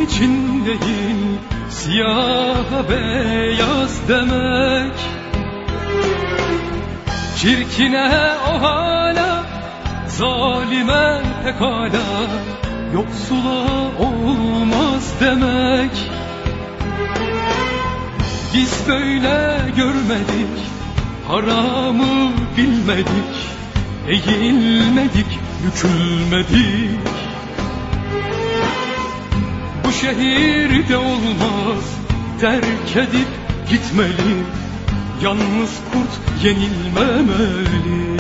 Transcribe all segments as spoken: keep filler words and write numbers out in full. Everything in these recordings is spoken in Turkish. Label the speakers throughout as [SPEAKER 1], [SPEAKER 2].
[SPEAKER 1] için değil, siyah beyaz demek. Çirkine o hala, zalime pekala, yoksula olmaz demek. Biz böyle görmedik, haramı bilmedik, eğilmedik, bükülmedik. Bu şehirde olmaz, terk edip gitmeli, yalnız kurt yenilmemeli.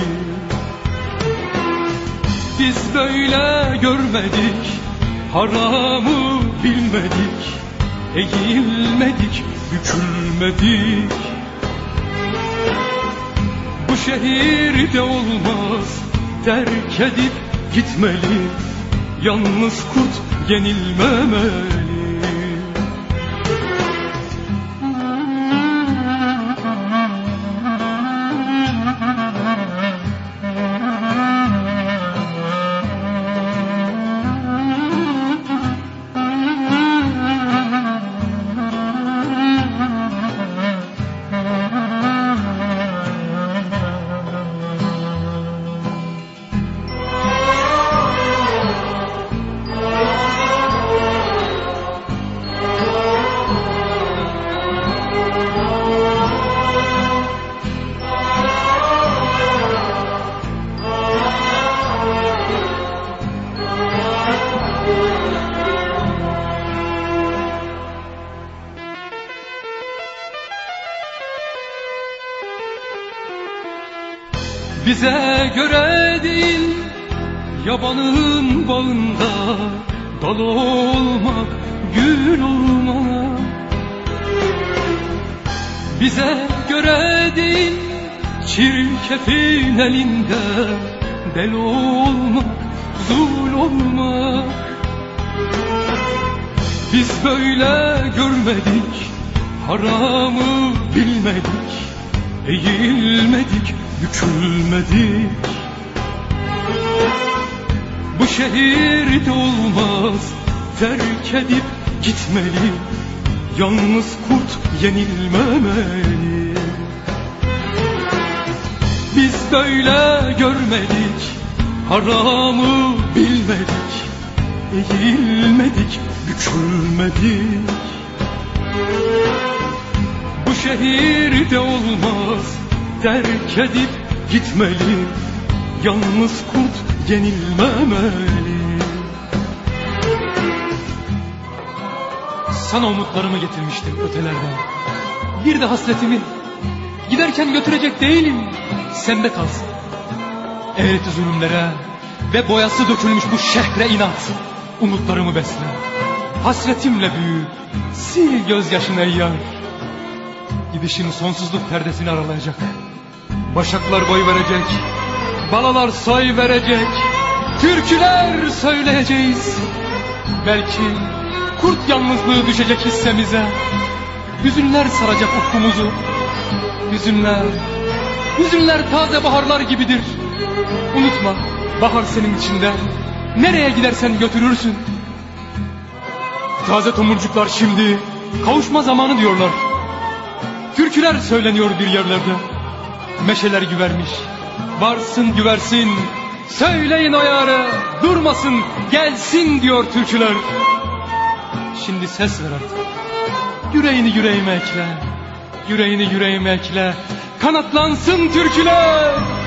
[SPEAKER 1] Biz böyle görmedik, haramı bilmedik, eğilmedik, bükülmedik. Bu şehirde olmaz, terk edip gitmeli, yalnız kurt yenilmemeli. Bize göre değil, yabanın bağında dal olmak, gül olmak. Bize göre değil, çirkefin elinde del olmak, zul olmak. Biz böyle görmedik, haramı bilmedik, eğilmedik, bükülmedik. Bu şehirde olmaz, terk edip gitmeli, yalnız kurt yenilmemeli. Biz böyle görmedik, haramı bilmedik, eğilmedik, bükülmedik. Bu şehirde olmaz, terk edip gitmeli, yalnız kurt yenilmemeli. Sana umutlarımı getirmiştim ötelerden, bir de hasretimi. Giderken götürecek değilim, sende kalsın. Evet zulümlere ve boyası dökülmüş bu şehre inat, umutlarımı besle. Hasretimle büyü, sil gözyaşını ey yar. Gidişin sonsuzluk perdesini aralayacak. Başaklar boy verecek, balalar soy verecek, türküler söyleyeceğiz. Belki kurt yalnızlığı düşecek hissemize, hüzünler saracak ufkumuzu. Hüzünler, hüzünler taze baharlar gibidir. Unutma, bahar senin içinde, nereye gidersen götürürsün. Taze tomurcuklar şimdi kavuşma zamanı diyorlar. Türküler söyleniyor bir yerlerde, meşeler güvermiş, varsın güversin, söyleyin o yâre, durmasın gelsin diyor türküler. Şimdi ses ver artık, yüreğini yüreğime ekle, yüreğini yüreğime ekle, kanatlansın türküler.